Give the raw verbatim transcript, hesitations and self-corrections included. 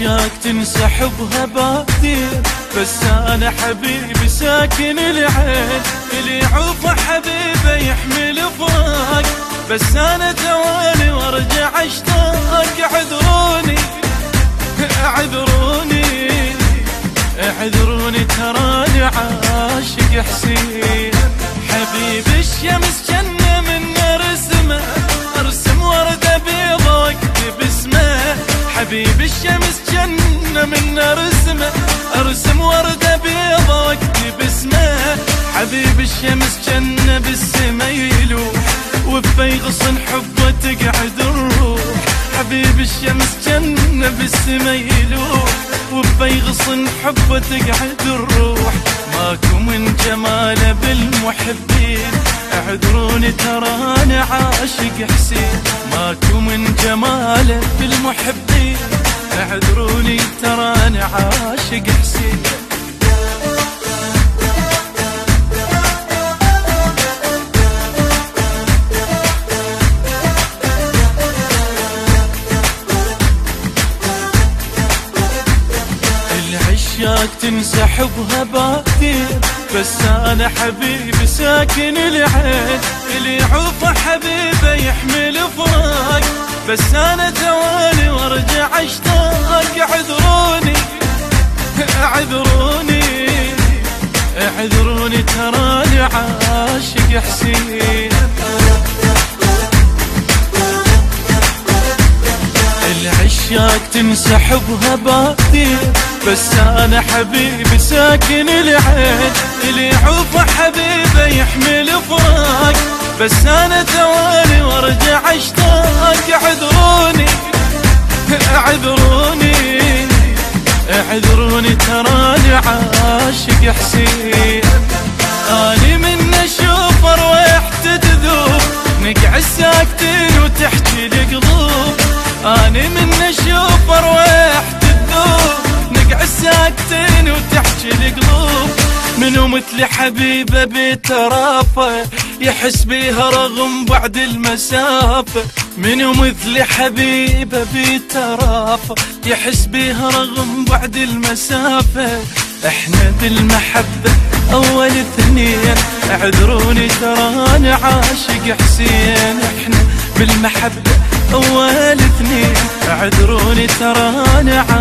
العشاق تنسحب هبادير، بس انا حبيبي ساكن العين، اللي يعوفه حبيبه يحمل فراق، بس انا توالي وارجع اشتاق. اعذروني اعذروني اعذروني تراني عاشق حسين. حبيبي الشمس جنة من رسمه، ارسم وردة بيضة واكتب اسمه. حبيبي الشمس جنة من رسمه، ارسم وردة بيضة واكتب اسمه. حبيبي الشمس جنة بالسما يلوح، وفي غصن حبه تقعد الروح. حبيبي الشمس جنة بالسما يلوح، وفي غصن حبه تقعد الروح. ماكو من جماله بالمحبين، اعذروني تراني عاشق حسين. ماكو من جماله بالمحبين، اعذروني تراني عاشق حسين. العشاق تنسحب هبادير، بس انا حبيبي ساكن العين، اللي يعوفه حبيبه يحمل فراق، بس انا توالي وارجع اشتاق. اعذروني اعذروني اعذروني تراني عاشق حسين. العشاق تنسحب هبادير، بس انا حبيبي ساكن العين، اللي يعوفه حبيبه يحمل فراق، بس انا توالي وارجع اشتاق. اعذروني اعذروني اعذروني تراني عاشق حسين. اني من اشوف رويحته تذوب، نقعد ساكتين وتحكي القلوب. اني من اشوف رويحته تذوب، نقعد ساكتين وتحكي القلوب. منو مثل حبيبه بترافه، يحس بيها رغم بعد المسافة. منو مثل حبيبه بترافه، يحس بيها رغم بعد المسافة. احنا بالمحبة اول اثنين، اعذروني تراني عاشق حسين. احنا بالمحبة اول اثنين، اعذروني تراني عاشق